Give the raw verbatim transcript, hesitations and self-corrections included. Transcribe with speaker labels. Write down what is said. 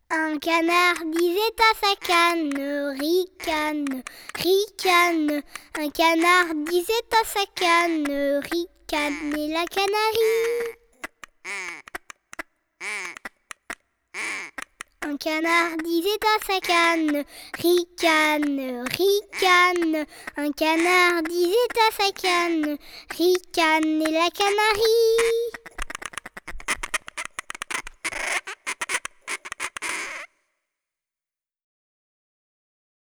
Speaker 1: Un canard disait à sa canne, ricane, ricane. Un canard disait à sa canne, ricane, et la canarie. Un canard disait à sa canne, ricane, ricane. Un canard disait à sa canne, ricane, et la canarie.